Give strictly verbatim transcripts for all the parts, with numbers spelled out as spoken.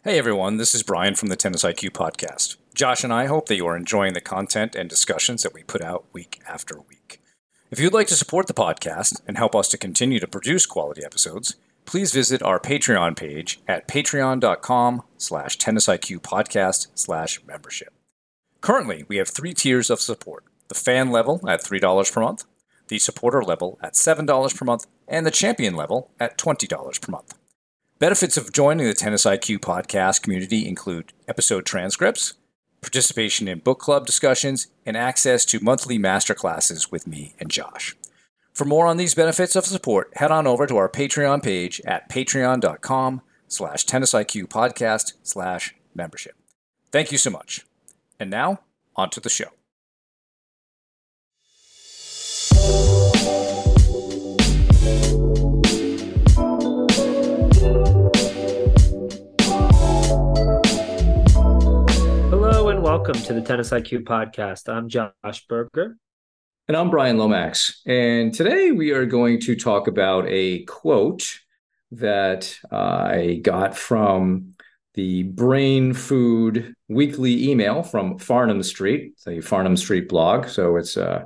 Hey everyone, this is Brian from the Tennis I Q podcast. Josh and I hope that you are enjoying the content and discussions that we put out week after week. If you'd like to support the podcast and help us to continue to produce quality episodes, please visit our Patreon page at patreon.com slash tennisiqpodcast slash membership. Currently, we have three tiers of support: the fan level at three dollars per month, the supporter level at seven dollars per month, and the champion level at twenty dollars per month. Benefits of joining the Tennis I Q podcast community include episode transcripts, participation in book club discussions, and access to monthly masterclasses with me and Josh. For more on these benefits of support, head on over to our Patreon page at patreon.com slash tennisiqpodcast slash membership. Thank you so much. And now, on to the show. Welcome to the Tennis I Q podcast. I'm Josh Berger. And I'm Brian Lomax. And today we are going to talk about a quote that I got from the Brain Food weekly email from Farnam Street, the Farnam Street blog. So it's uh,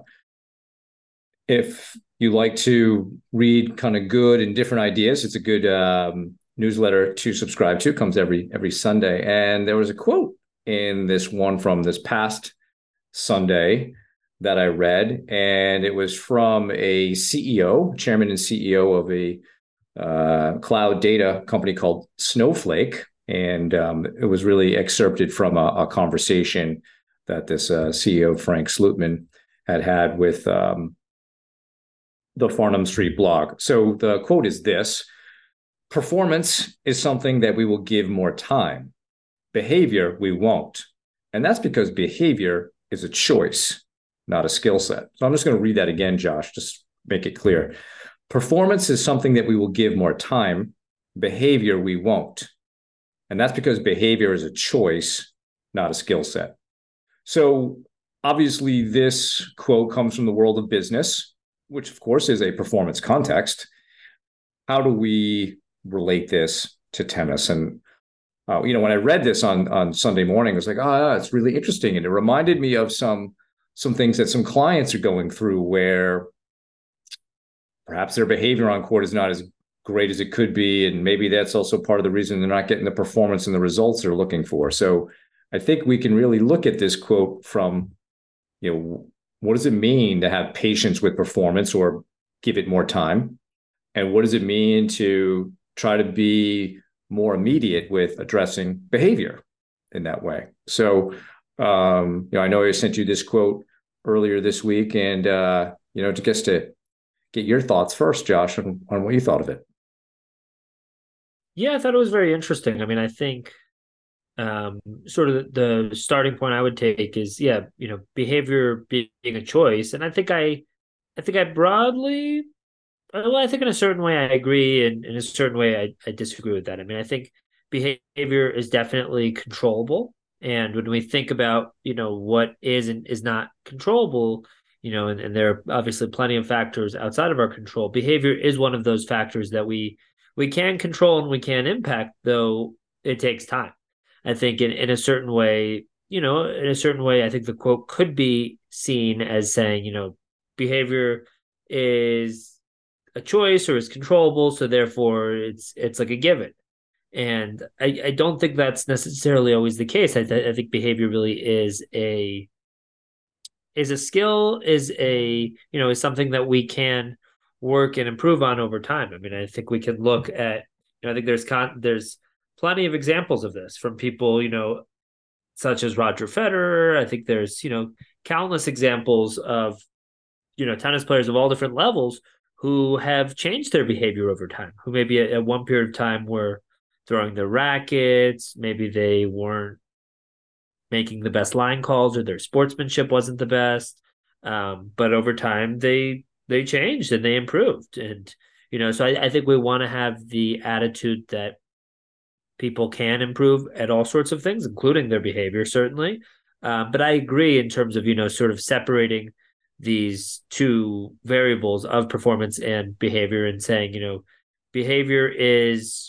if you like to read kind of good and different ideas, it's a good um, newsletter to subscribe to. It comes every every Sunday. And there was a quote in this one from this past Sunday that I read, and it was from a C E O, chairman and C E O of a uh, cloud data company called Snowflake, and um, it was really excerpted from a, a conversation that this uh, C E O, Frank Slootman, had had with um, the Farnam Street blog. So the quote is this: "Performance is something that we will give more time. Behavior, we won't. And that's because behavior is a choice, not a skill set." So I'm just going to read that again, Josh, just make it clear. Performance is something that we will give more time. Behavior, we won't. And that's because behavior is a choice, not a skill set. So obviously this quote comes from the world of business, which of course is a performance context. How do we relate this to tennis? And Uh, you know, when I read this on, on Sunday morning, I was like, oh, it's really interesting. And it reminded me of some, some things that some clients are going through where perhaps their behavior on court is not as great as it could be. And maybe that's also part of the reason they're not getting the performance and the results they're looking for. So I think we can really look at this quote from, you know, what does it mean to have patience with performance or give it more time? And what does it mean to try to be more immediate with addressing behavior in that way? So, um, you know, I know I sent you this quote earlier this week, and, uh, you know, to just to get your thoughts first, Josh, on, on what you thought of it. Yeah, I thought it was very interesting. I mean, I think um, sort of the, the starting point I would take is, yeah, you know, behavior being a choice. And I think I, I think I broadly Well, I think in a certain way I agree, and in a certain way I, I disagree with that. I mean, I think behavior is definitely controllable. And when we think about, you know, what is and is not controllable, you know, and, and there are obviously plenty of factors outside of our control, behavior is one of those factors that we we can control and we can impact, though it takes time. I think in, in a certain way, you know, in a certain way, I think the quote could be seen as saying, you know, behavior is a choice or is controllable, so therefore it's it's like a given. And I, I don't think that's necessarily always the case. I, th- I think behavior really is a is a skill, is a you know is something that we can work and improve on over time. I mean, I think we can look at you know I think there's con- there's plenty of examples of this from people you know such as Roger Federer. I think there's you know countless examples of you know tennis players of all different levels who have changed their behavior over time, who maybe at, at one period of time were throwing their rackets, maybe they weren't making the best line calls or their sportsmanship wasn't the best. Um, but over time they they changed and they improved. And, you know, so I, I think we want to have the attitude that people can improve at all sorts of things, including their behavior, certainly. Um, but I agree in terms of, you know, sort of separating these two variables of performance and behavior and saying, you know, behavior is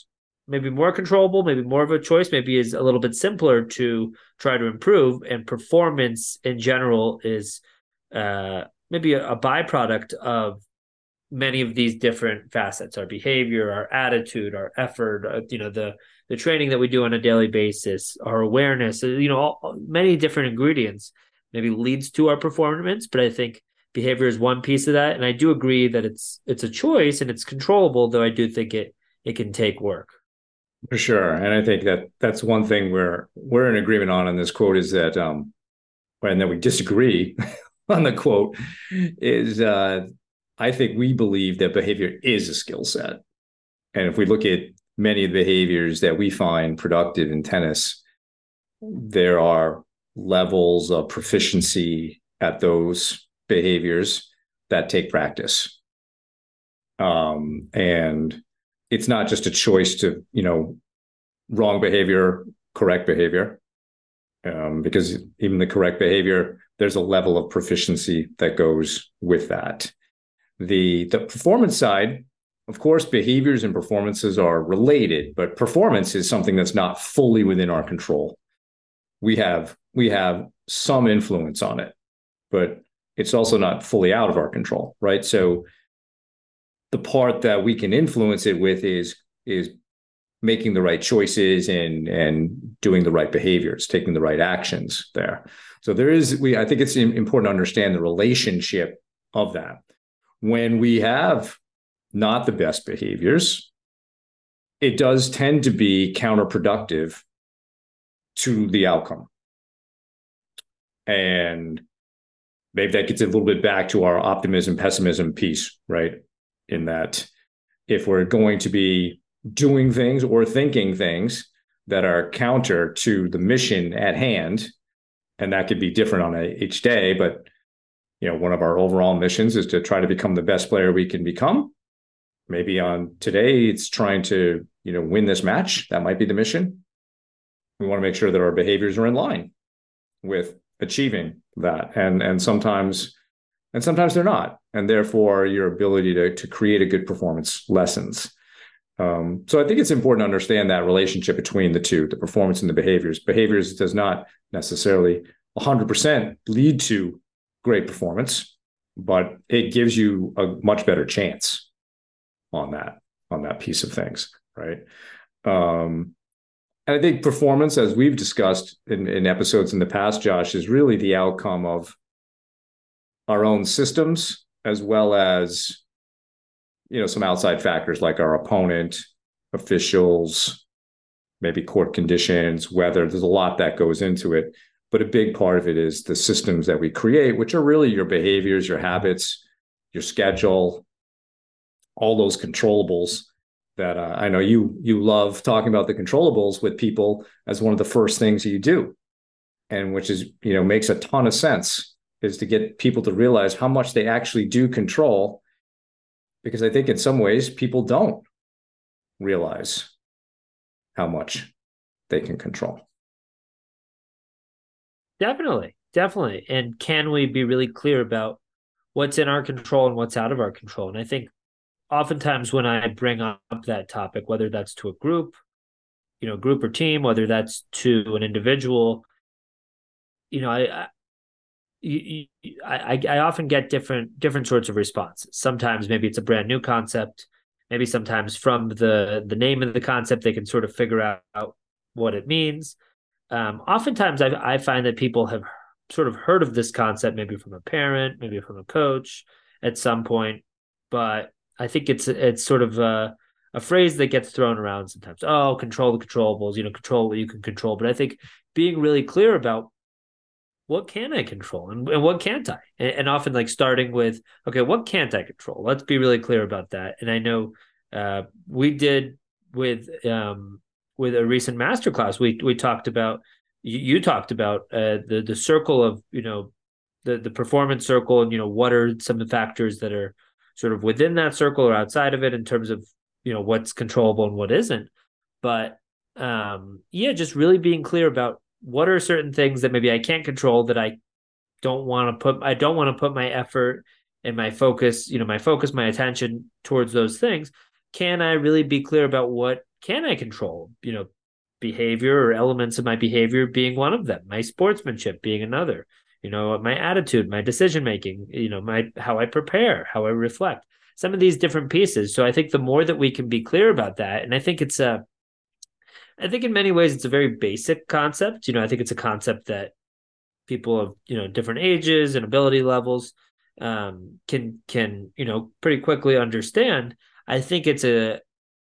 maybe more controllable, maybe more of a choice, maybe is a little bit simpler to try to improve. And performance in general is uh, maybe a, a byproduct of many of these different facets: our behavior, our attitude, our effort, uh, you know, the the training that we do on a daily basis, our awareness, uh, you know, all, many different ingredients maybe leads to our performance. But I think behavior is one piece of that. And I do agree that it's it's a choice and it's controllable, though I do think it it can take work. For sure. And I think that that's one thing we're we're in agreement on in this quote is that um and then we disagree on the quote is uh I think we believe that behavior is a skill set. And if we look at many of the behaviors that we find productive in tennis, there are levels of proficiency at those behaviors that take practice. Um, and it's not just a choice to, you know, wrong behavior, correct behavior, um, because even the correct behavior, there's a level of proficiency that goes with that. The, the performance side, of course, behaviors and performances are related, but performance is something that's not fully within our control. We have we have some influence on it, but it's also not fully out of our control, right? So the part that we can influence it with is is making the right choices and and doing the right behaviors, taking the right actions there. So there is we I think it's important to understand the relationship of that. When we have not the best behaviors, it does tend to be counterproductive to the outcome. And maybe that gets a little bit back to our optimism, pessimism piece, right? In that if we're going to be doing things or thinking things that are counter to the mission at hand, and that could be different on a, each day, but you know, one of our overall missions is to try to become the best player we can become. Maybe on today, it's trying to, you know, win this match. That might be the mission. We want to make sure that our behaviors are in line with achieving that. And, and sometimes, and sometimes they're not. And therefore your ability to, to create a good performance lessens. Um, so I think it's important to understand that relationship between the two, the performance and the behaviors. Behaviors does not necessarily one hundred percent lead to great performance, but it gives you a much better chance on that, on that piece of things, right? Um, and I think performance, as we've discussed in, in episodes in the past, Josh, is really the outcome of our own systems, as well as, you know, some outside factors like our opponent, officials, maybe court conditions, weather. There's a lot that goes into it. But a big part of it is the systems that we create, which are really your behaviors, your habits, your schedule, all those controllables that uh, I know you you love talking about the controllables with people as one of the first things you do. And which is, you know, makes a ton of sense, is to get people to realize how much they actually do control. Because I think in some ways people don't realize how much they can control. Definitely, definitely. And can we be really clear about what's in our control and what's out of our control? And I think oftentimes when I bring up that topic, whether that's to a group, you know, group or team, whether that's to an individual, you know, I, I, I, I often get different different sorts of responses. Sometimes maybe it's a brand new concept. Maybe sometimes from the the name of the concept, they can sort of figure out what it means. Um, oftentimes, I, I find that people have sort of heard of this concept, maybe from a parent, maybe from a coach at some point. But I think it's it's sort of a, a phrase that gets thrown around sometimes. Oh, control the controllables, you know, control what you can control. But I think being really clear about what can I control and, and what can't I? And, and often like starting with, okay, what can't I control? Let's be really clear about that. And I know uh, we did with um, with a recent masterclass, we we talked about, you, you talked about uh, the the circle of, you know, the the performance circle, and, you know, what are some of the factors that are sort of within that circle or outside of it in terms of, you know, what's controllable and what isn't. But um, yeah, just really being clear about what are certain things that maybe I can't control, that I don't want to put, I don't want to put my effort and my focus, you know, my focus, my attention towards those things. Can I really be clear about what can I control? You know, behavior or elements of my behavior being one of them, my sportsmanship being another, you know, my attitude, my decision making, you know, my how I prepare, how I reflect, some of these different pieces. So I think the more that we can be clear about that, and I think it's a, I think in many ways it's a very basic concept. You know, I think it's a concept that people of, you know, different ages and ability levels um, can can you know pretty quickly understand. I think it's a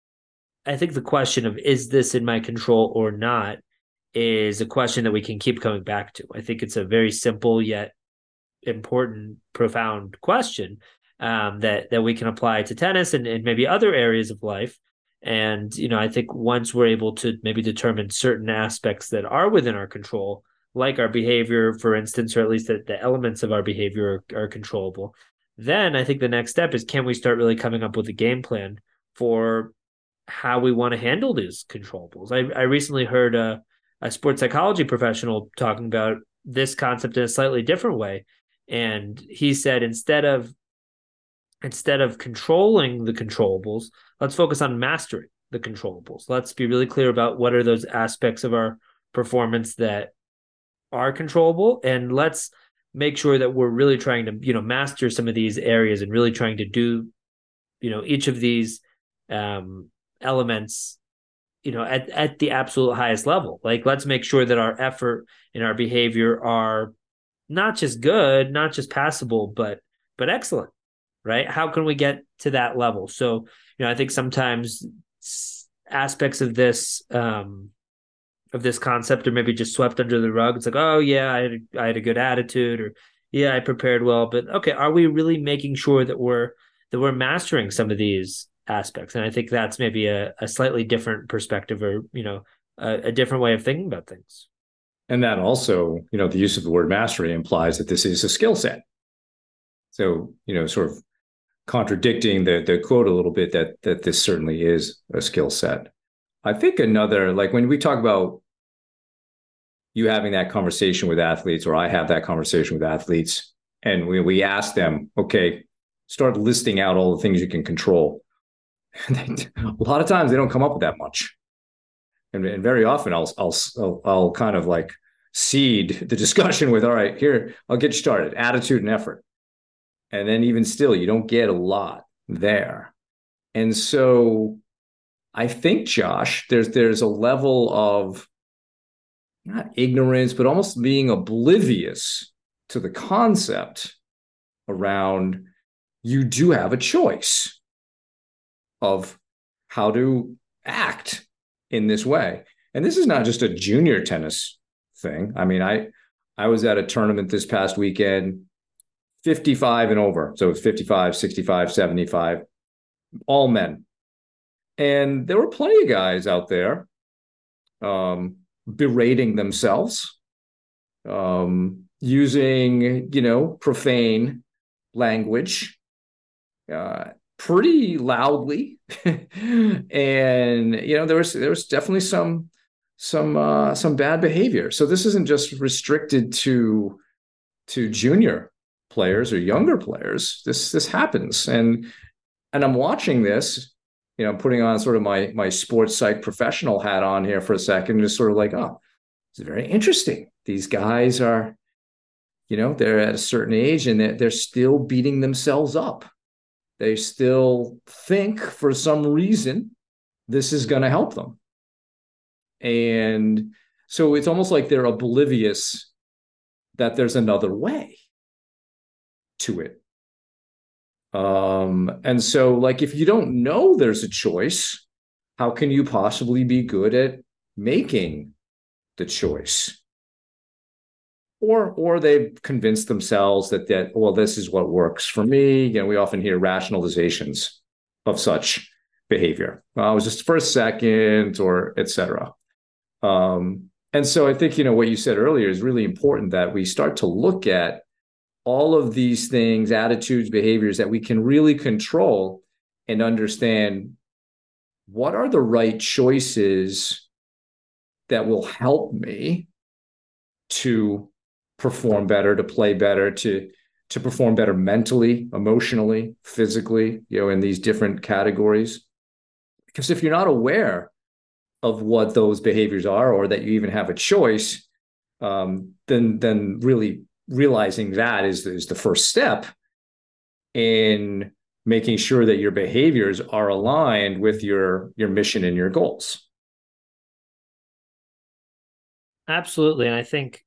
I think the question of is this in my control or not is a question that we can keep coming back to. I think it's a very simple yet important, profound question um, that that we can apply to tennis and, and maybe other areas of life. And you know, I think once we're able to maybe determine certain aspects that are within our control, like our behavior, for instance, or at least the, the elements of our behavior are, are controllable, then I think the next step is, can we start really coming up with a game plan for how we want to handle these controllables? I, I recently heard a, a sports psychology professional talking about this concept in a slightly different way. And he said, instead of instead of controlling the controllables, let's focus on mastering the controllables. Let's be really clear about what are those aspects of our performance that are controllable, and let's make sure that we're really trying to, you know, master some of these areas and really trying to do, you know, each of these um, elements, you know, at, at the absolute highest level. Like, let's make sure that our effort and our behavior are not just good, not just passable, but but excellent, right? How can we get to that level? So, you know, I think sometimes aspects of this um, of this concept are maybe just swept under the rug. It's like, oh yeah, I had a, I had a good attitude, or yeah, I prepared well, but okay, are we really making sure that we're that we're mastering some of these aspects? And I think that's maybe a, a slightly different perspective, or you know, a, a different way of thinking about things. And that also, you know, the use of the word mastery implies that this is a skill set. So, you know, sort of contradicting the the quote a little bit, that that this certainly is a skill set. I think another, like when we talk about you having that conversation with athletes, or I have that conversation with athletes, and we, we ask them, okay, start listing out all the things you can control. A lot of times they don't come up with that much. And, and very often I'll, I'll, I'll, I'll kind of like seed the discussion with, all right, here, I'll get you started, attitude and effort. And then even still, you don't get a lot there. And so I think, Josh, there's there's a level of not ignorance, but almost being oblivious to the concept around you do have a choice of how to act in this way. And this is not just a junior tennis thing. I mean, I I was at a tournament this past weekend, fifty-five and over. So it's fifty-five, sixty-five, seventy-five, all men. And there were plenty of guys out there um, berating themselves, um, using, you know, profane language uh, pretty loudly. And, you know, there was there was definitely some some uh, some bad behavior. So this isn't just restricted to to junior players or younger players. This this happens. And and I'm watching this. You know, putting on sort of my my sports psych professional hat on here for a second, just sort of like, oh, it's very interesting. These guys are, you know, they're at a certain age and they're, they're still beating themselves up. They still think for some reason this is going to help them. And so it's almost like they're oblivious that there's another way to it. Um, and so, like, if you don't know there's a choice, how can you possibly be good at making the choice? Or, or they've convinced themselves that, that, well, this is what works for me. You know, we often hear rationalizations of such behavior. Well, it was just for a second, or et cetera. Um, and so I think, you know, what you said earlier is really important, that we start to look at all of these things, attitudes, behaviors that we can really control, and understand what are the right choices that will help me to perform better, to play better, to, to perform better mentally, emotionally, physically, you know, in these different categories. Because if you're not aware of what those behaviors are, or that you even have a choice, um, then then really realizing that is, is the first step in making sure that your behaviors are aligned with your your mission and your goals. Absolutely. And I think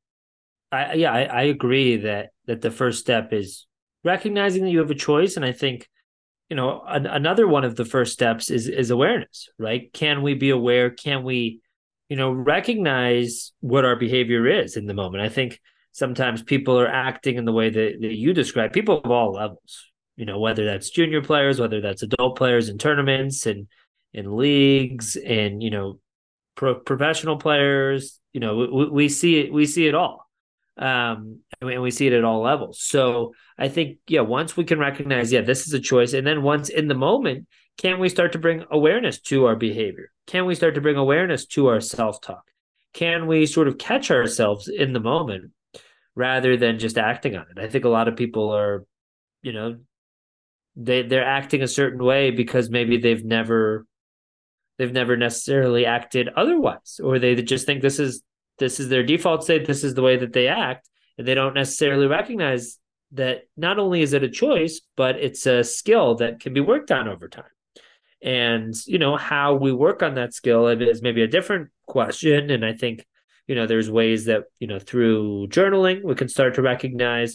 I yeah, I, I agree that that the first step is recognizing that you have a choice. And I think, you know, an, another one of the first steps is is awareness, right? Can we be aware? Can we, you know, recognize what our behavior is in the moment? I think sometimes people are acting in the way that, that you describe, people of all levels, you know, whether that's junior players, whether that's adult players in tournaments and in leagues and, you know, pro- professional players, you know, we, we see it, we see it all. Um, and we see it at all levels. So I think, yeah, once we can recognize, yeah, this is a choice. And then once in the moment, can we start to bring awareness to our behavior? Can we start to bring awareness to our self-talk? Can we sort of catch ourselves in the moment rather than just acting on it? I think a lot of people are, you know, they they're acting a certain way because maybe they've never they've never necessarily acted otherwise, or they just think this is this is their default state, this is the way that they act, and they don't necessarily recognize that not only is it a choice, but it's a skill that can be worked on over time. And, you know, how we work on that skill is maybe a different question. And I think, you know, there's ways that, you know, through journaling, we can start to recognize,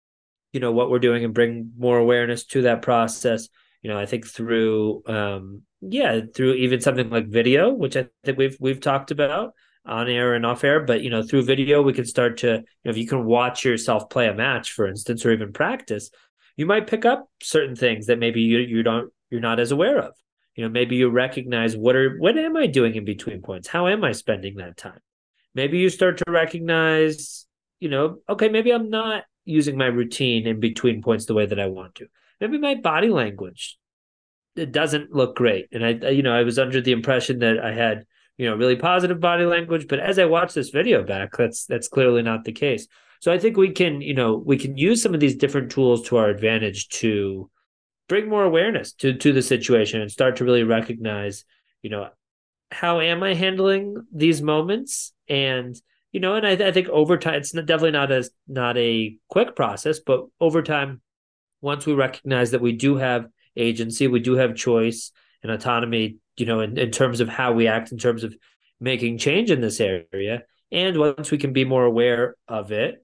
you know, what we're doing and bring more awareness to that process. You know, I think through, um, yeah, through even something like video, which I think we've we've talked about on air and off air, but you know, through video, we can start to, you know, if you can watch yourself play a match, for instance, or even practice, you might pick up certain things that maybe you you don't you're not as aware of. You know, maybe you recognize what are what am I doing in between points? How am I spending that time? Maybe you start to recognize, you know, okay, maybe I'm not using my routine in between points the way that I want to. Maybe my body language, it doesn't look great. And I, you know, I was under the impression that I had, you know, really positive body language, but as I watch this video back, that's that's clearly not the case. So I think we can, you know, we can use some of these different tools to our advantage to bring more awareness to to the situation and start to really recognize, you know, how am I handling these moments? And, you know, and I, I think over time, it's not, definitely not a not a quick process, but over time, once we recognize that we do have agency, we do have choice and autonomy, you know, in, in terms of how we act, in terms of making change in this area. And once we can be more aware of it,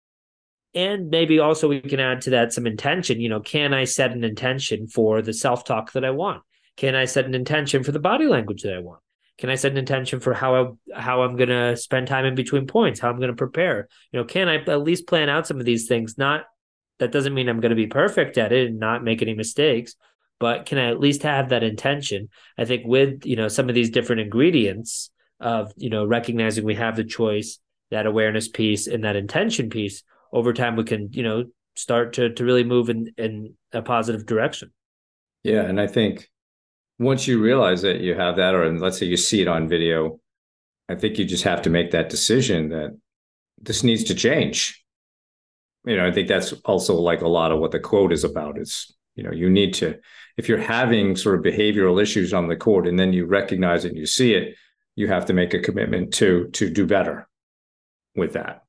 and maybe also we can add to that some intention, you know, can I set an intention for the self-talk that I want? Can I set an intention for the body language that I want? Can I set an intention for how I, how I'm going to spend time in between points, how I'm going to prepare? You know, can I at least plan out some of these things? Not that doesn't mean I'm going to be perfect at it and not make any mistakes, but can I at least have that intention? I think with, you know, some of these different ingredients of, you know, recognizing we have the choice, that awareness piece and that intention piece, over time we can, you know, start to to really move in, in a positive direction. Yeah. And I think once you realize that you have that, or let's say you see it on video, I think you just have to make that decision that this needs to change. You know, I think that's also like a lot of what the quote is about. It's, you know, you need to, if you're having sort of behavioral issues on the court and then you recognize it and you see it, you have to make a commitment to to do better with that.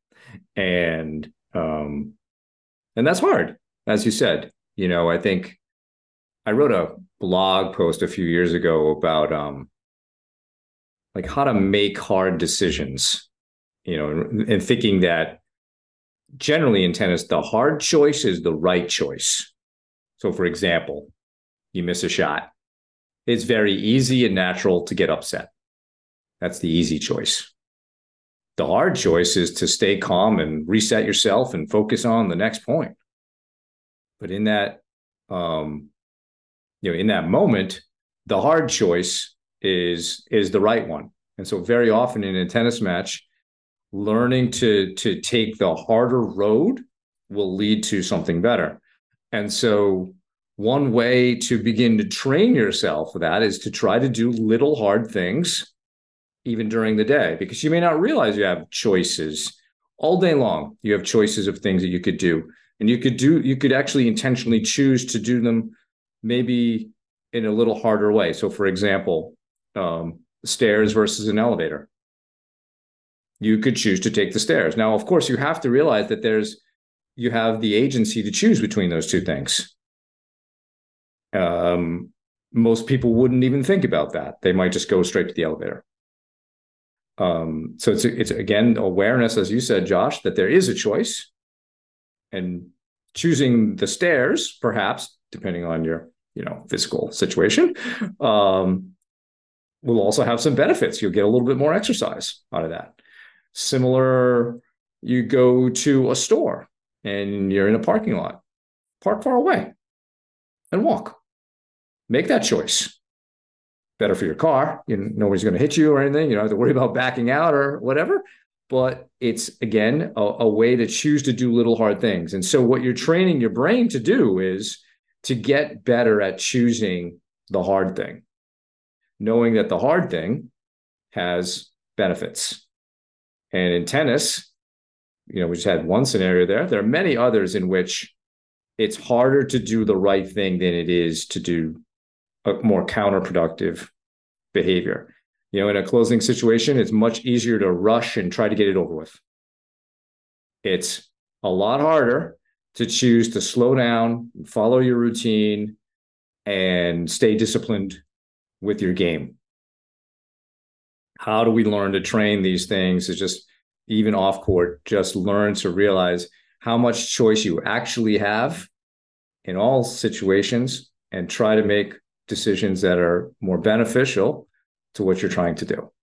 And um, and that's hard, as you said. You know, I think I wrote a blog post a few years ago about um, like how to make hard decisions, you know, and, and thinking that generally in tennis, the hard choice is the right choice. So, for example, you miss a shot. It's very easy and natural to get upset. That's the easy choice. The hard choice is to stay calm and reset yourself and focus on the next point. But in that, um, you know, in that moment, the hard choice is is the right one. And so, very often in a tennis match, learning to to take the harder road will lead to something better. And so one way to begin to train yourself for that is to try to do little hard things even during the day, because you may not realize you have choices all day long. You have choices of things that you could do, and you could do, you could actually intentionally choose to do them maybe in a little harder way. So for example, um, stairs versus an elevator. You could choose to take the stairs. Now, of course, you have to realize that there's you have the agency to choose between those two things. Um, most people wouldn't even think about that. They might just go straight to the elevator. Um, so it's it's again awareness, as you said, Josh, that there is a choice, and choosing the stairs, perhaps depending on your you know physical situation, um, will also have some benefits. You'll get a little bit more exercise out of that. Similar, you go to a store and you're in a parking lot, park far away and walk. Make that choice. Better for your car. You know, nobody's going to hit you or anything. You don't have to worry about backing out or whatever. But it's, again, a, a way to choose to do little hard things. And so what you're training your brain to do is to get better at choosing the hard thing, knowing that the hard thing has benefits. And in tennis, you know, we just had one scenario there. There are many others in which it's harder to do the right thing than it is to do a more counterproductive behavior. You know, in a closing situation, it's much easier to rush and try to get it over with. It's a lot harder to choose to slow down, follow your routine, and stay disciplined with your game. How do we learn to train these things? Is just even off court, just learn to realize how much choice you actually have in all situations and try to make decisions that are more beneficial to what you're trying to do.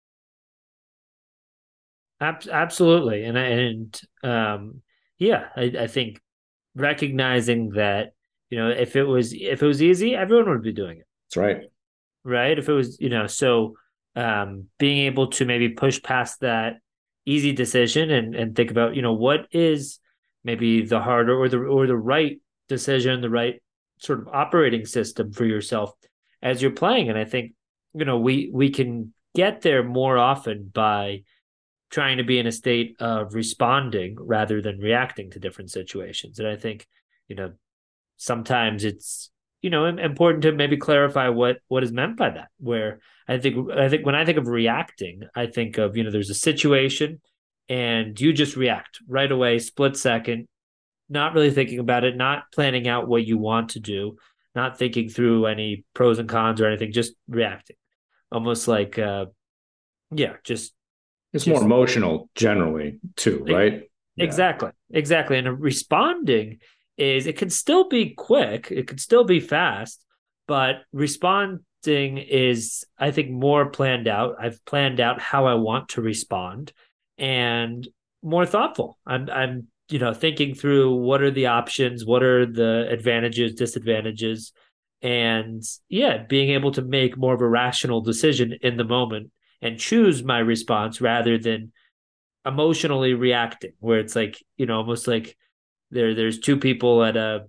Absolutely. And, and um, yeah, I, I think recognizing that, you know, if it was, if it was easy, everyone would be doing it. That's right. Right. If it was, you know, so um, being able to maybe push past that easy decision and, and think about, you know, what is maybe the harder or the, or the right decision, the right sort of operating system for yourself as you're playing. And I think, you know, we, we can get there more often by trying to be in a state of responding rather than reacting to different situations. And I think, you know, sometimes it's, you know, important to maybe clarify what, what is meant by that, where I think, I think when I think of reacting, I think of, you know, there's a situation and you just react right away, split second, not really thinking about it, not planning out what you want to do, not thinking through any pros and cons or anything, just reacting. Almost like, uh, yeah, just. It's just, more emotional generally too, right? Exactly. Yeah. Exactly. And responding is, it can still be quick, it could still be fast, but responding is, I think, more planned out. I've planned out how I want to respond and more thoughtful. I'm, I'm, you know, thinking through what are the options, what are the advantages, disadvantages, and yeah, being able to make more of a rational decision in the moment and choose my response rather than emotionally reacting, where it's like, you know, almost like there, there's two people at a,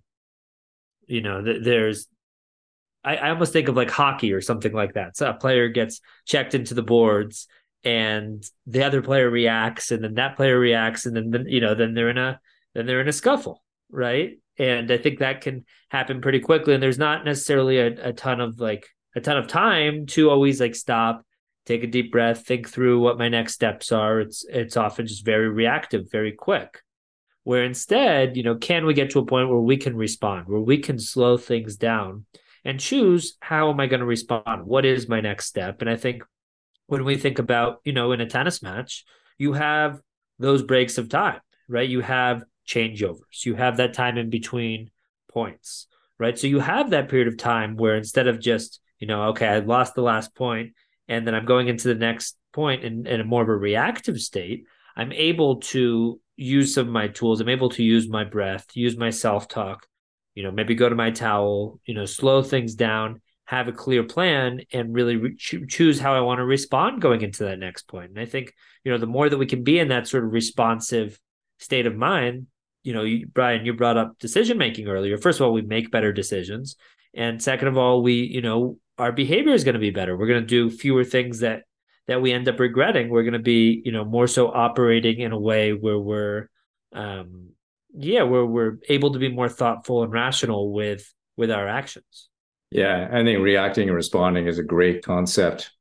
you know, th- there's, I, I almost think of like hockey or something like that. So a player gets checked into the boards and the other player reacts, and then that player reacts, and then, then you know, then they're in a then they're in a scuffle, right? And I think that can happen pretty quickly. And there's not necessarily a, a ton of like a ton of time to always like stop, take a deep breath, think through what my next steps are. It's it's often just very reactive, very quick. Where instead, you know, can we get to a point where we can respond, where we can slow things down and choose how am I going to respond? What is my next step? And I think when we think about, you know, in a tennis match, you have those breaks of time, right? You have changeovers. You have that time in between points, right? So you have that period of time where instead of just, you know, okay, I lost the last point and then I'm going into the next point in, in a more of a reactive state, I'm able to use some of my tools. I'm able to use my breath, use my self-talk, you know, maybe go to my towel, you know, slow things down, have a clear plan, and really re- choose how I want to respond going into that next point. And I think, you know, the more that we can be in that sort of responsive state of mind, you know, you, Brian, you brought up decision-making earlier. First of all, we make better decisions. And second of all, we, you know, our behavior is going to be better. We're going to do fewer things that, that we end up regretting. We're going to be, you know, more so operating in a way where we're, um, yeah, where we're able to be more thoughtful and rational with, with our actions. Yeah, I think reacting and responding is a great concept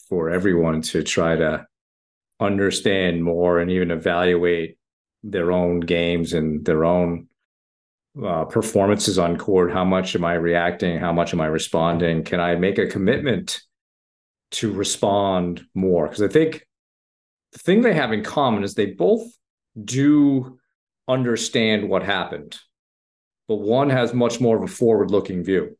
for everyone to try to understand more and even evaluate their own games and their own uh, performances on court. How much am I reacting? How much am I responding? Can I make a commitment to respond more? Because I think the thing they have in common is they both do understand what happened, but one has much more of a forward-looking view.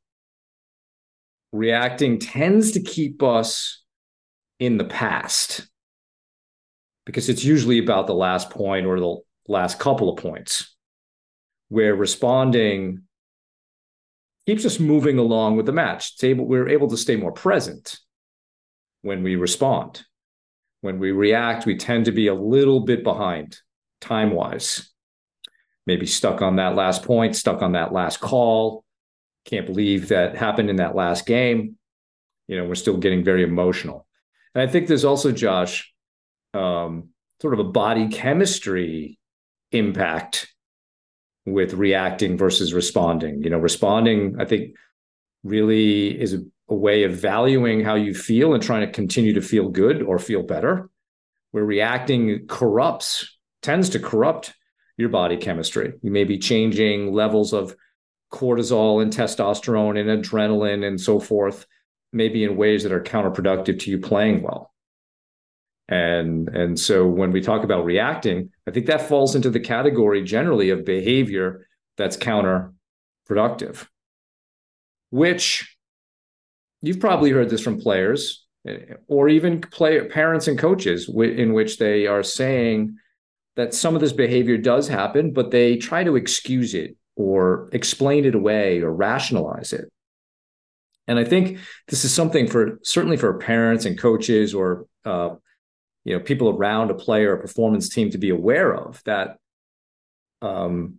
Reacting tends to keep us in the past because it's usually about the last point or the last couple of points, where responding keeps us moving along with the match. It's able, we're able to stay more present when we respond. When we react, we tend to be a little bit behind time-wise, maybe stuck on that last point, stuck on that last call. Can't believe that happened in that last game. You know, we're still getting very emotional. And I think there's also, Josh, um, sort of a body chemistry impact with reacting versus responding. You know, responding, I think, really is a, a way of valuing how you feel and trying to continue to feel good or feel better, where reacting corrupts, tends to corrupt your body chemistry. You may be changing levels of cortisol and testosterone and adrenaline and so forth, maybe in ways that are counterproductive to you playing well. And, and so when we talk about reacting, I think that falls into the category generally of behavior that's counterproductive, which you've probably heard this from players or even play, parents and coaches, in which they are saying that some of this behavior does happen, but they try to excuse it or explain it away or rationalize it. And I think this is something for certainly for parents and coaches or uh, you know, people around a player or performance team to be aware of, that um,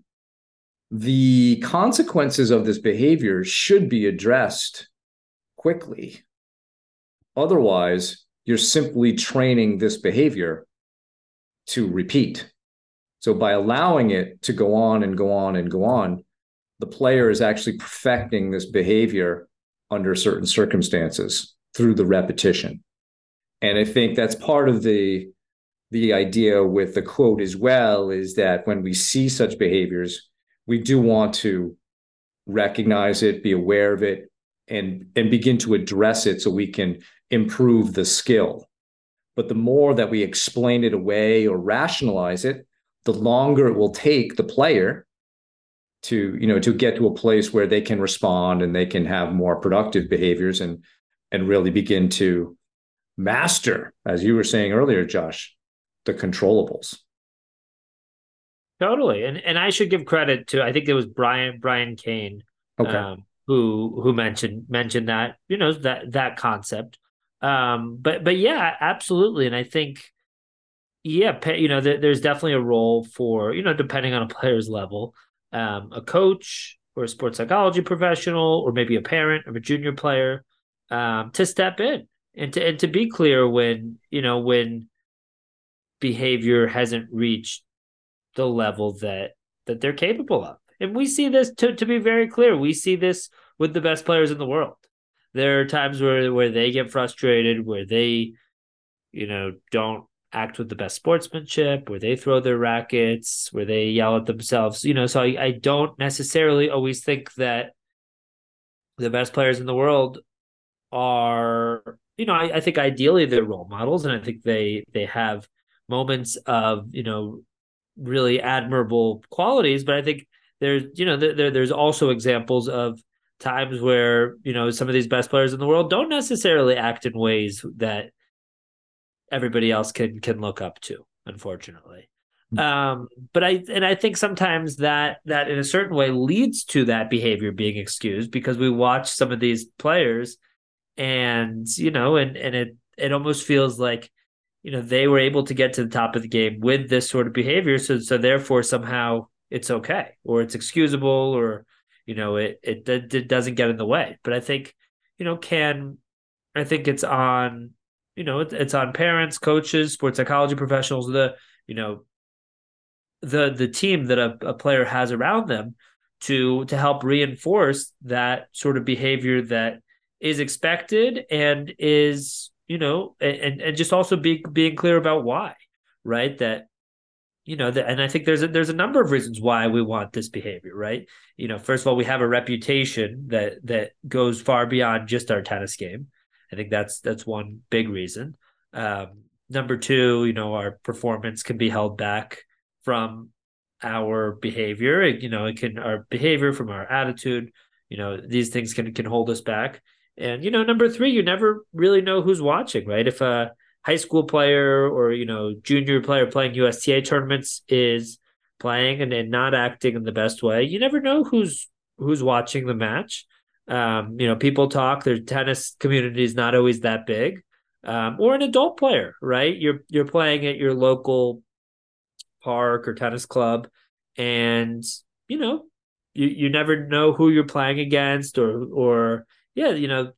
the consequences of this behavior should be addressed quickly. Otherwise, you're simply training this behavior to repeat. So by allowing it to go on and go on and go on, the player is actually perfecting this behavior under certain circumstances through the repetition. And I think that's part of the, the idea with the quote as well, is that when we see such behaviors, we do want to recognize it, be aware of it, and, and begin to address it so we can improve the skill. But the more that we explain it away or rationalize it, the longer it will take the player to, you know, to get to a place where they can respond and they can have more productive behaviors and, and really begin to master, as you were saying earlier, Josh, the controllables. Totally. And and I should give credit to, I think it was Brian, Brian Kane, okay. um, who, who mentioned, mentioned that, you know, that, that concept. Um, but, but yeah, absolutely. And I think, yeah, you know, there, there's definitely a role for, you know, depending on a player's level, um, a coach or a sports psychology professional, or maybe a parent of a junior player, um, to step in and to, and to be clear when, you know, when behavior hasn't reached the level that, that they're capable of. And we see this, to, to be very clear, we see this with the best players in the world. There are times where, where they get frustrated, where they, you know, don't act with the best sportsmanship, where they throw their rackets, where they yell at themselves, you know, so I, I don't necessarily always think that the best players in the world are, you know, I, I think ideally they're role models, and I think they, they have moments of, you know, really admirable qualities, but I think there's, you know, there, there's also examples of times where, you know, some of these best players in the world don't necessarily act in ways that everybody else can can look up to, unfortunately. Um, but I and I think sometimes that that in a certain way leads to that behavior being excused, because we watch some of these players and, you know, and and it it almost feels like, you know, they were able to get to the top of the game with this sort of behavior, so so therefore somehow it's okay, or it's excusable, or, you know, it it, it doesn't get in the way. But I think, you know, can I think it's on, you know, it's on parents, coaches, sports psychology professionals, the, you know, the the team that a, a player has around them to to help reinforce that sort of behavior that is expected and is, you know, and and just also be being clear about why, right? That, you know, that, and I think there's a, there's a number of reasons why we want this behavior, right? You know, first of all, we have a reputation that that goes far beyond just our tennis game. I think that's that's one big reason. Um, number two, you know, our performance can be held back from our behavior. It, you know, it can our behavior from our attitude. You know, these things can can hold us back. And you know, number three, you never really know who's watching, right? If a high school player or you know junior player playing U S T A tournaments is playing and, and not acting in the best way, you never know who's who's watching the match. Um, you know, people talk. Their tennis community is not always that big. Um, or an adult player, right? You're you're playing at your local park or tennis club, and you know, you you never know who you're playing against, or or yeah, you know,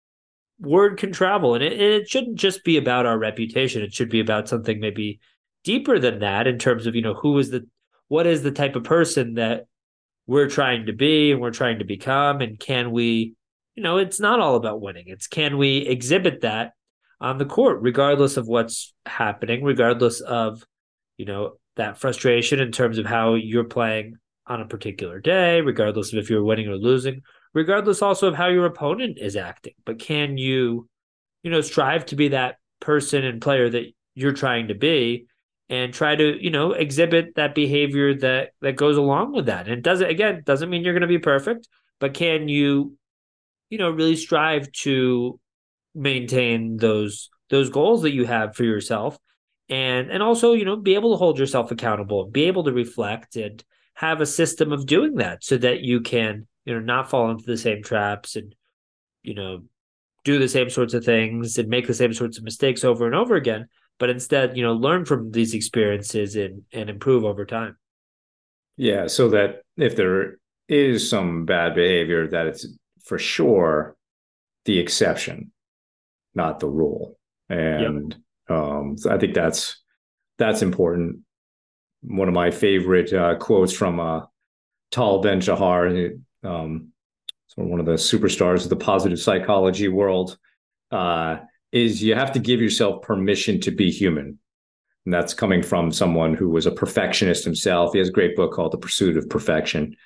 word can travel, and it, it shouldn't just be about our reputation. It should be about something maybe deeper than that in terms of, you know, who is the what is the type of person that we're trying to be and we're trying to become, and can we, you know, it's not all about winning. It's can we exhibit that on the court, regardless of what's happening, regardless of, you know, that frustration in terms of how you're playing on a particular day, regardless of if you're winning or losing, regardless also of how your opponent is acting. But can you, you know, strive to be that person and player that you're trying to be, and try to, you know, exhibit that behavior that that goes along with that. And it doesn't, again, doesn't mean you're going to be perfect, but can you, you know, really strive to maintain those those goals that you have for yourself, and and also, you know, be able to hold yourself accountable, be able to reflect and have a system of doing that so that you can, you know, not fall into the same traps and, you know, do the same sorts of things and make the same sorts of mistakes over and over again, but instead, you know, learn from these experiences and and improve over time. Yeah, so that if there is some bad behavior, that it's for sure the exception, not the rule. And yep. um, so I think that's that's important. One of my favorite uh, quotes from uh, Tal Ben-Shahar, um, one of the superstars of the positive psychology world, uh, is you have to give yourself permission to be human. And that's coming from someone who was a perfectionist himself. He has a great book called The Pursuit of Perfection.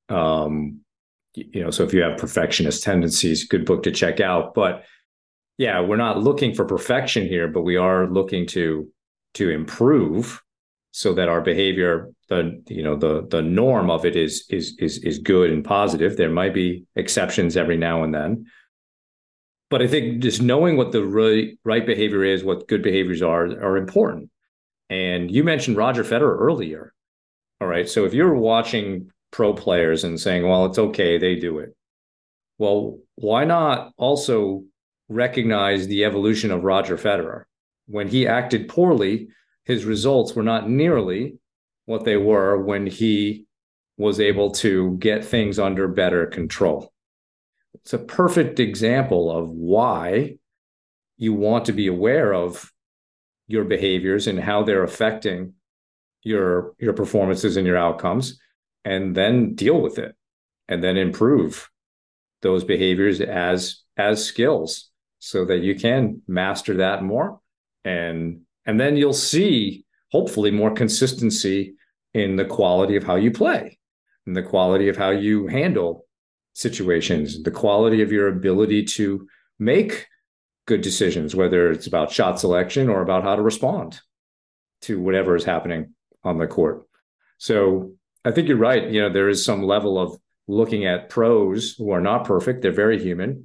Um, you know, so if you have perfectionist tendencies, good book to check out. But yeah, we're not looking for perfection here, but we are looking to to improve so that our behavior, the you know, the the norm of it is is is is good and positive. There might be exceptions every now and then. But I think just knowing what the right, right behavior is, what good behaviors are, are important. And you mentioned Roger Federer earlier. All right. So if you're watching pro players and saying, well, it's okay, they do it. Well, why not also recognize the evolution of Roger Federer? When he acted poorly, his results were not nearly what they were when he was able to get things under better control. It's a perfect example of why you want to be aware of your behaviors and how they're affecting your, your performances and your outcomes, and then deal with it and then improve those behaviors as, as skills so that you can master that more. And, and then you'll see, hopefully, more consistency in the quality of how you play and the quality of how you handle situations, the quality of your ability to make good decisions, whether it's about shot selection or about how to respond to whatever is happening on the court. So I think you're right. You know, there is some level of looking at pros who are not perfect. They're very human,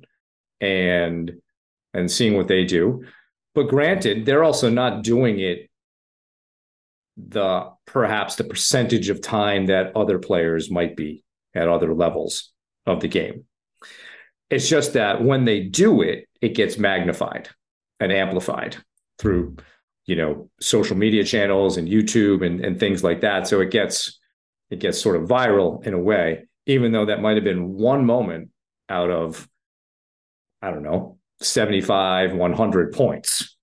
and and seeing what they do. But granted, they're also not doing it the perhaps the percentage of time that other players might be at other levels of the game. It's just that when they do it, it gets magnified and amplified through, you know, social media channels and YouTube and, and things like that. So it gets it gets sort of viral in a way, even though that might have been one moment out of, I don't know, seventy-five, one hundred points.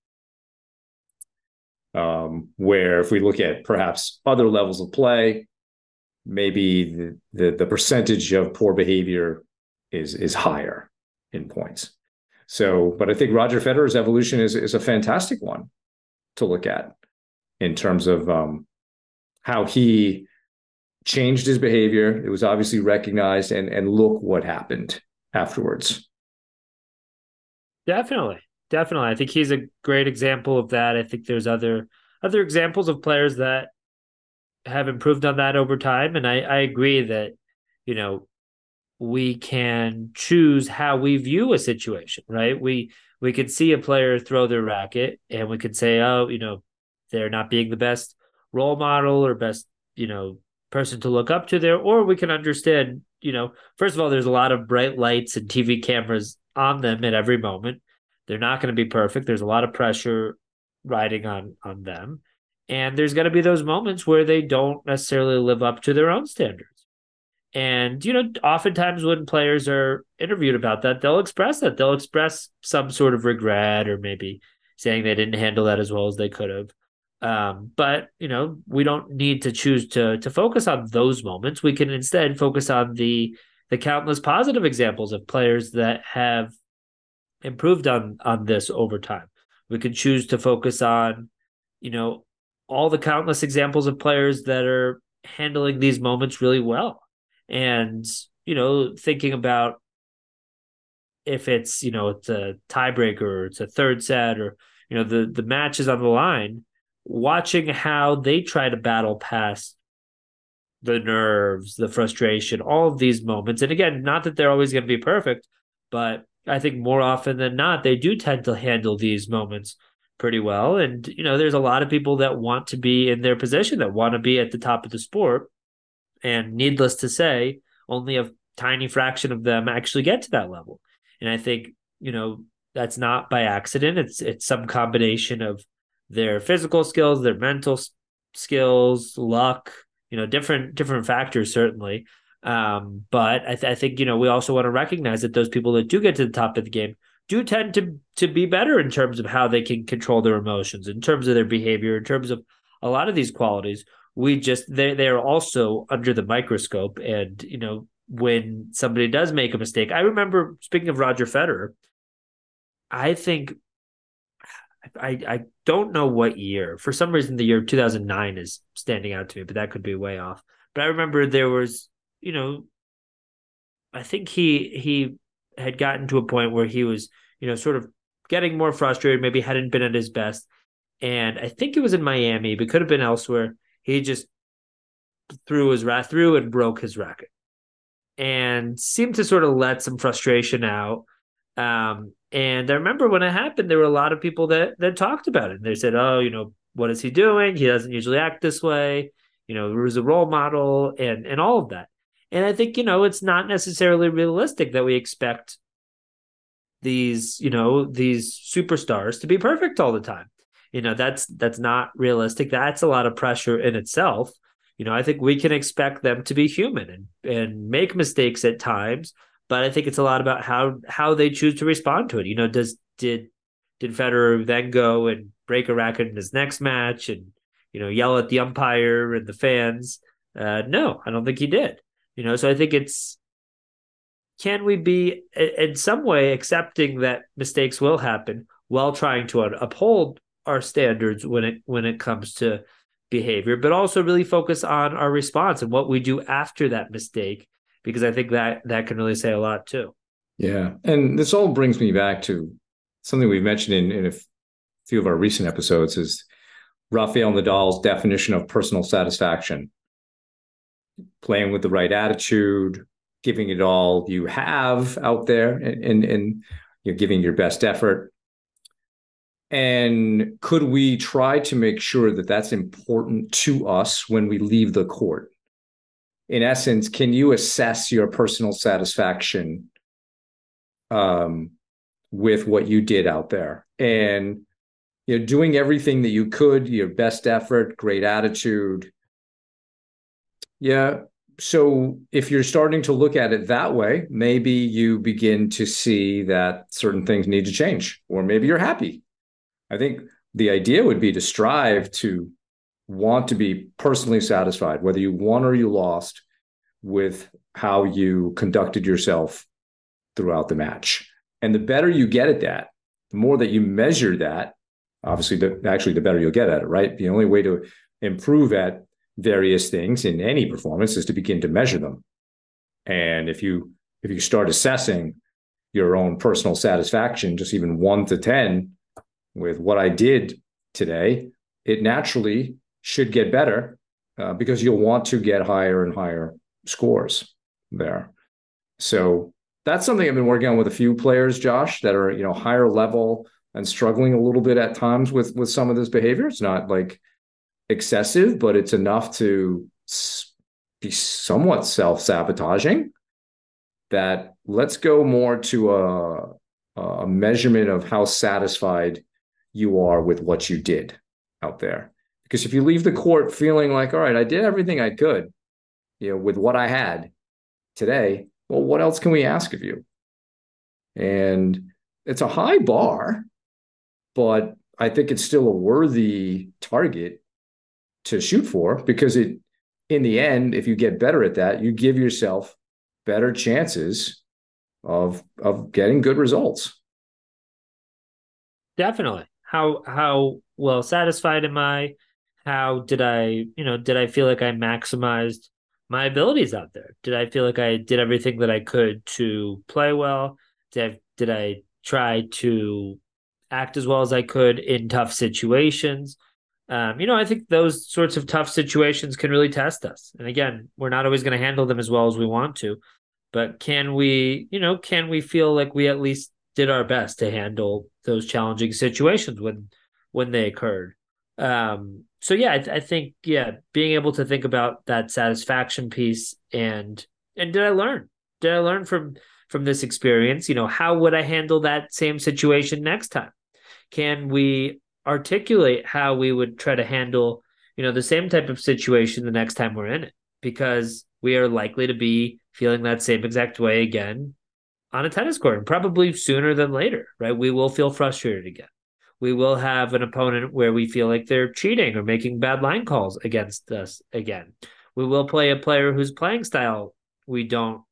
Um, where if we look at perhaps other levels of play, maybe the, the, the percentage of poor behavior is, is higher in points. So, but I think Roger Federer's evolution is, is a fantastic one to look at in terms of um, how he changed his behavior. It was obviously recognized, and and look what happened afterwards. Definitely. Definitely. I think he's a great example of that. I think there's other other examples of players that have improved on that over time. And I, I agree that, you know, we can choose how we view a situation, right? We we could see a player throw their racket and we could say, oh, you know, they're not being the best role model or best, you know, person to look up to there. Or we can understand, you know, first of all, there's a lot of bright lights and T V cameras on them at every moment. They're not going to be perfect. There's a lot of pressure riding on on them. And there's going to be those moments where they don't necessarily live up to their own standards. And, you know, oftentimes when players are interviewed about that, they'll express that. They'll express some sort of regret or maybe saying they didn't handle that as well as they could have. Um, but, you know, we don't need to choose to to focus on those moments. We can instead focus on the the countless positive examples of players that have improved on on this over time. We could choose to focus on, you know, all the countless examples of players that are handling these moments really well. And, you know, thinking about if it's, you know, it's a tiebreaker or it's a third set or, you know, the, the match is on the line, watching how they try to battle past the nerves, the frustration, all of these moments. And again, not that they're always going to be perfect, but I think more often than not, they do tend to handle these moments pretty well. And, you know, there's a lot of people that want to be in their position, that want to be at the top of the sport. And needless to say, only a tiny fraction of them actually get to that level. And I think, you know, that's not by accident. It's it's some combination of their physical skills, their mental skills, luck, you know, different different factors, certainly. Um, but I, th- I think, you know, we also want to recognize that those people that do get to the top of the game do tend to to be better in terms of how they can control their emotions, in terms of their behavior, in terms of a lot of these qualities. We just, they they're also under the microscope. And, you know, when somebody does make a mistake, I remember, speaking of Roger Federer, I think, I, I don't know what year. For some reason, the year two thousand nine is standing out to me, but that could be way off. But I remember there was, you know, I think he he had gotten to a point where he was, you know, sort of getting more frustrated, maybe hadn't been at his best. And I think it was in Miami, but could have been elsewhere. He just threw his rat through and broke his racket and seemed to sort of let some frustration out. Um, and I remember when it happened, there were a lot of people that that talked about it. And they said, oh, you know, what is he doing? He doesn't usually act this way. You know, there was a role model and and all of that. And I think, you know, it's not necessarily realistic that we expect these, you know, these superstars to be perfect all the time. You know, that's that's not realistic. That's a lot of pressure in itself. You know, I think we can expect them to be human and, and make mistakes at times, but I think it's a lot about how how they choose to respond to it. You know, does did did Federer then go and break a racket in his next match and, you know, yell at the umpire and the fans? Uh, no, I don't think he did. You know, so I think it's, can we be in some way accepting that mistakes will happen while trying to uphold our standards when it when it comes to behavior, but also really focus on our response and what we do after that mistake, because I think that that can really say a lot too. Yeah, and this all brings me back to something we've mentioned in, in a few of our recent episodes is Rafael Nadal's definition of personal satisfaction. Playing with the right attitude, giving it all you have out there, and, and, and you're giving your best effort. And could we try to make sure that that's important to us when we leave the court? In essence, can you assess your personal satisfaction um, with what you did out there? And, you know, doing everything that you could, your best effort, great attitude. Yeah. So if you're starting to look at it that way, maybe you begin to see that certain things need to change, or maybe you're happy. I think the idea would be to strive to want to be personally satisfied, whether you won or you lost, with how you conducted yourself throughout the match. And the better you get at that, the more that you measure that, obviously, the, actually, the better you'll get at it, right? The only way to improve at various things in any performance is to begin to measure them. And if you if you start assessing your own personal satisfaction, just even one to ten, with what I did today, it naturally should get better uh, because you'll want to get higher and higher scores there. So that's something I've been working on with a few players, Josh, that are, you know, higher level and struggling a little bit at times with, with some of this behavior. It's not like excessive, but it's enough to be somewhat self-sabotaging. That let's go more to a, a measurement of how satisfied you are with what you did out there. Because if you leave the court feeling like, all right, I did everything I could, you know, with what I had today, well, what else can we ask of you? And it's a high bar, but I think it's still a worthy target to shoot for, because it, in the end, if you get better at that, you give yourself better chances of of getting good results. Definitely. How how well satisfied am I? How did I, you know, did I feel like I maximized my abilities out there? Did I feel like I did everything that I could to play well? Did I, did I try to act as well as I could in tough situations? Um, you know, I think those sorts of tough situations can really test us. And again, we're not always going to handle them as well as we want to, but can we, you know, can we feel like we at least did our best to handle those challenging situations when, when they occurred? Um, so yeah, I, th- I think, yeah, being able to think about that satisfaction piece and, and did I learn? Did I learn from, from this experience? You know, how would I handle that same situation next time? Can we articulate how we would try to handle, you know, the same type of situation the next time we're in it? Because we are likely to be feeling that same exact way again on a tennis court, and probably sooner than later, right? We will feel frustrated again. We will have an opponent where we feel like they're cheating or making bad line calls against us again. We will play a player whose playing style we don't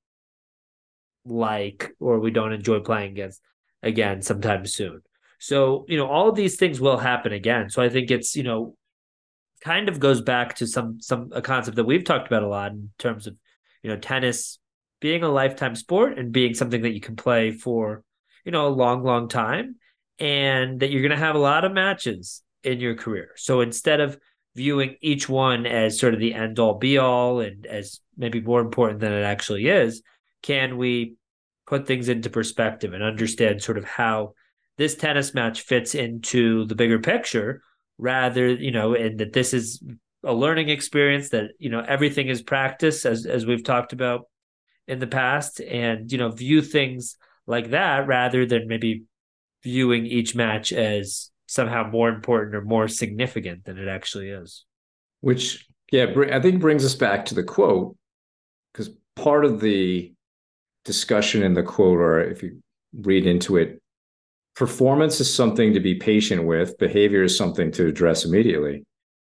like or we don't enjoy playing against again sometime soon. So, you know, all of these things will happen again. So I think it's, you know, kind of goes back to some some a concept that we've talked about a lot in terms of, you know, tennis being a lifetime sport and being something that you can play for, you know, a long, long time, and that you're going to have a lot of matches in your career. So instead of viewing each one as sort of the end all be all and as maybe more important than it actually is, can we put things into perspective and understand sort of how this tennis match fits into the bigger picture, rather, you know, and that this is a learning experience, that, you know, everything is practice, as as we've talked about in the past, and, you know, view things like that rather than maybe viewing each match as somehow more important or more significant than it actually is. Which, yeah, I think brings us back to the quote, because part of the discussion in the quote, or if you read into it, performance is something to be patient with. Behavior is something to address immediately.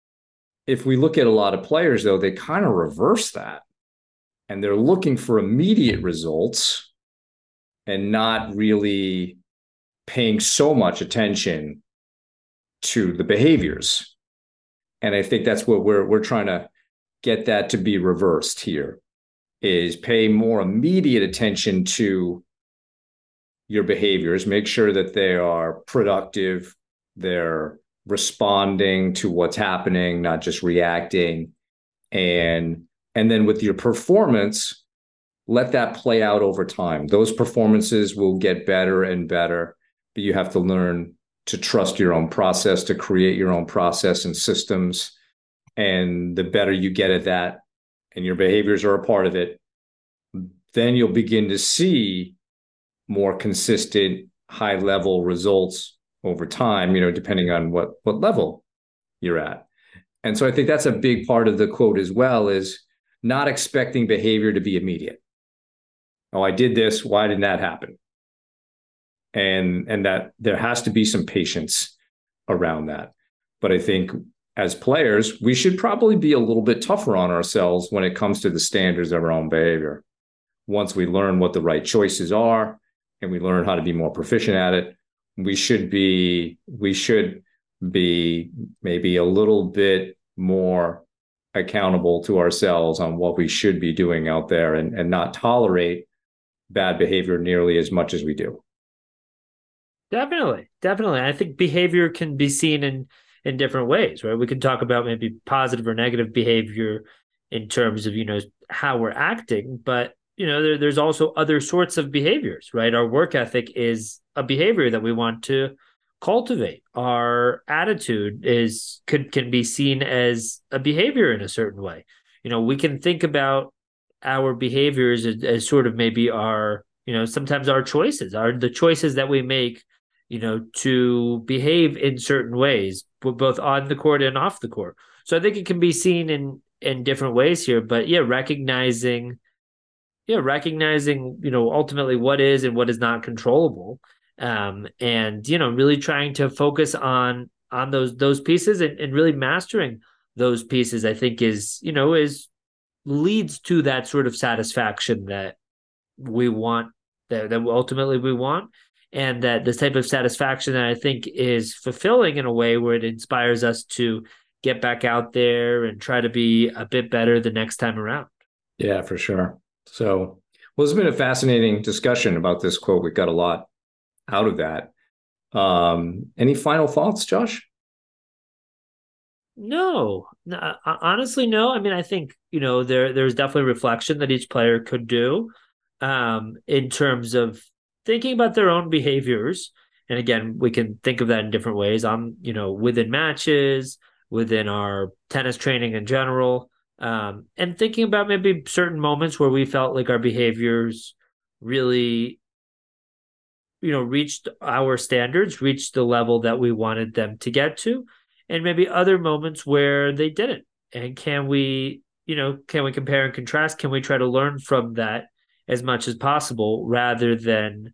If we look at a lot of players, though, they kind of reverse that. And they're looking for immediate results and not really paying so much attention to the behaviors. And I think that's what we're we're trying to get that to be reversed here, is pay more immediate attention to your behaviors, make sure that they are productive, they're responding to what's happening, not just reacting. And, and then with your performance, let that play out over time. Those performances will get better and better, but you have to learn to trust your own process, to create your own process and systems. And the better you get at that, and your behaviors are a part of it, then you'll begin to see more consistent, high-level results over time, you know, depending on what, what level you're at. And so I think that's a big part of the quote as well, is not expecting behavior to be immediate. Oh, I did this. Why didn't that happen? And, and that there has to be some patience around that. But I think as players, we should probably be a little bit tougher on ourselves when it comes to the standards of our own behavior. Once we learn what the right choices are, and we learn how to be more proficient at it, we should be, we should be maybe a little bit more accountable to ourselves on what we should be doing out there, and, and not tolerate bad behavior nearly as much as we do. Definitely. Definitely. I think behavior can be seen in, in different ways, right? We can talk about maybe positive or negative behavior in terms of, you know, how we're acting, but, you know, there, there's also other sorts of behaviors, right? Our work ethic is a behavior that we want to cultivate. Our attitude is could can be seen as a behavior in a certain way. You know, we can think about our behaviors as, as sort of maybe our, you know, sometimes our choices are the choices that we make, you know, to behave in certain ways, both on the court and off the court. So I think it can be seen in in different ways here. But yeah, recognizing, yeah, recognizing, you know, ultimately what is and what is not controllable. Um, and, you know, really trying to focus on on those those pieces and, and really mastering those pieces, I think is, you know, is leads to that sort of satisfaction that we want, that, that ultimately we want. And that this type of satisfaction that I think is fulfilling in a way where it inspires us to get back out there and try to be a bit better the next time around. Yeah, for sure. So, well, it's been a fascinating discussion about this quote. We've got a lot out of that. Um, any final thoughts, Josh? No, no, honestly, no. I mean, I think, you know, there there's definitely reflection that each player could do um, in terms of thinking about their own behaviors. And again, we can think of that in different ways. I'm, you know, within matches, within our tennis training in general, um, and thinking about maybe certain moments where we felt like our behaviors really, you know, reached our standards, reached the level that we wanted them to get to, and maybe other moments where they didn't. And can we, you know, can we compare and contrast? Can we try to learn from that as much as possible rather than,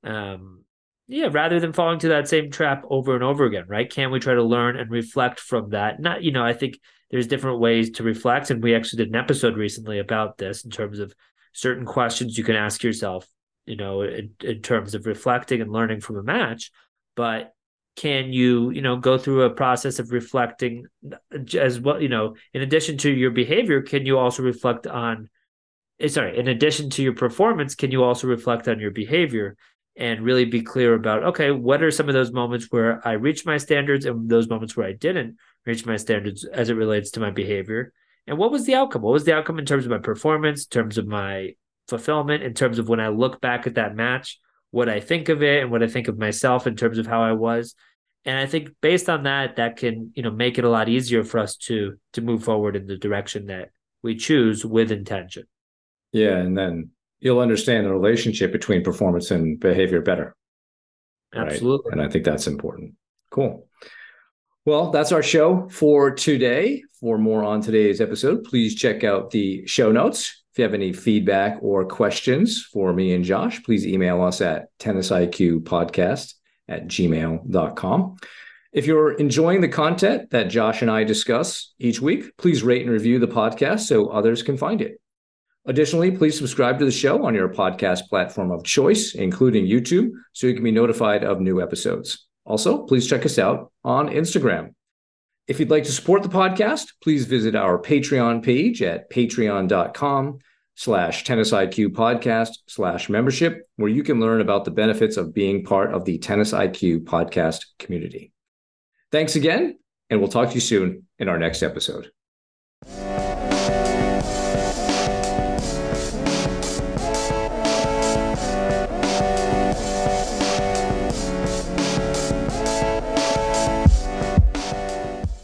um, yeah, rather than falling to that same trap over and over again, right? Can we try to learn and reflect from that? Not, you know, I think there's different ways to reflect. And we actually did an episode recently about this in terms of certain questions you can ask yourself, you know, in, in terms of reflecting and learning from a match. But can you, you know, go through a process of reflecting as well, you know, in addition to your behavior, can you also reflect on, sorry, in addition to your performance, can you also reflect on your behavior and really be clear about, okay, what are some of those moments where I reached my standards and those moments where I didn't reach my standards as it relates to my behavior? And what was the outcome? What was the outcome in terms of my performance, in terms of my fulfillment, in terms of when I look back at that match, what I think of it and what I think of myself in terms of how I was. And I think based on that, that can, you know, make it a lot easier for us to to move forward in the direction that we choose with intention. Yeah, and then you'll understand the relationship between performance and behavior better. Absolutely. Right? And I think that's important. Cool. Well, that's our show for today. For more on today's episode, please check out the show notes. If you have any feedback or questions for me and Josh, please email us at tennisiqpodcast at gmail dot com. If you're enjoying the content that Josh and I discuss each week, please rate and review the podcast so others can find it. Additionally, please subscribe to the show on your podcast platform of choice, including YouTube, so you can be notified of new episodes. Also, please check us out on Instagram. If you'd like to support the podcast, please visit our Patreon page at patreon.com slash tennisiq podcast slash membership, where you can learn about the benefits of being part of the Tennis I Q podcast community. Thanks again, and we'll talk to you soon in our next episode.